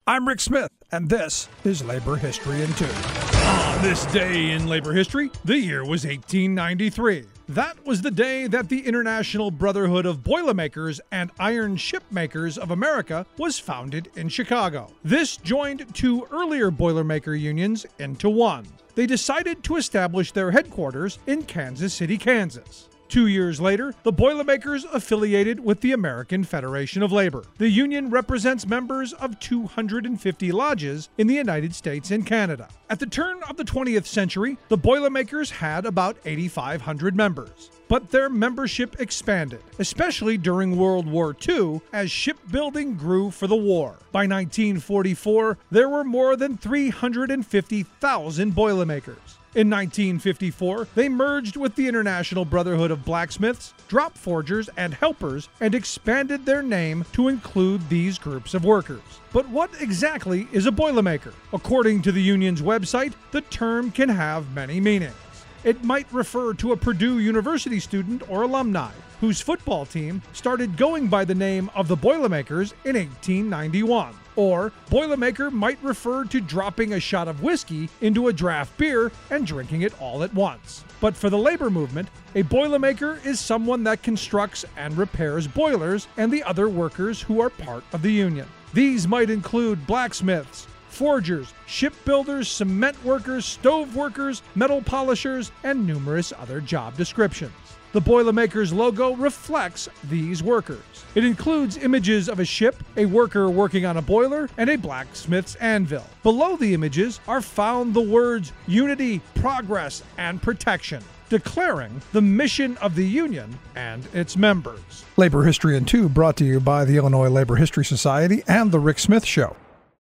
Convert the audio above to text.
I'm Rick Smith, and this is Labor History in 2. On this day in labor history, the year was 1893. That was the day that the International Brotherhood of Boilermakers and Iron Shipmakers of America was founded in Chicago. This joined two earlier Boilermaker unions into one. They decided to establish their headquarters in Kansas City, Kansas. 2 years later, the Boilermakers affiliated with the American Federation of Labor. The union represents members of 250 lodges in the United States and Canada. At the turn of the 20th century, the Boilermakers had about 8,500 members. But their membership expanded, especially during World War II, as shipbuilding grew for the war. By 1944, there were more than 350,000 Boilermakers. In 1954, they merged with the International Brotherhood of Blacksmiths, Drop Forgers, and Helpers and expanded their name to include these groups of workers. But what exactly is a Boilermaker? According to the union's website, the term can have many meanings. It might refer to a Purdue University student or alumni whose football team started going by the name of the Boilermakers in 1891. Or Boilermaker might refer to dropping a shot of whiskey into a draft beer and drinking it all at once. But for the labor movement, a Boilermaker is someone that constructs and repairs boilers and the other workers who are part of the union. These might include blacksmiths, forgers, shipbuilders, cement workers, stove workers, metal polishers, and numerous other job descriptions. The Boilermakers logo reflects these workers. It includes images of a ship, a worker working on a boiler, and a blacksmith's anvil. Below the images are found the words unity, progress, and protection, declaring the mission of the union and its members. Labor History in 2 brought to you by the Illinois Labor History Society and The Rick Smith Show.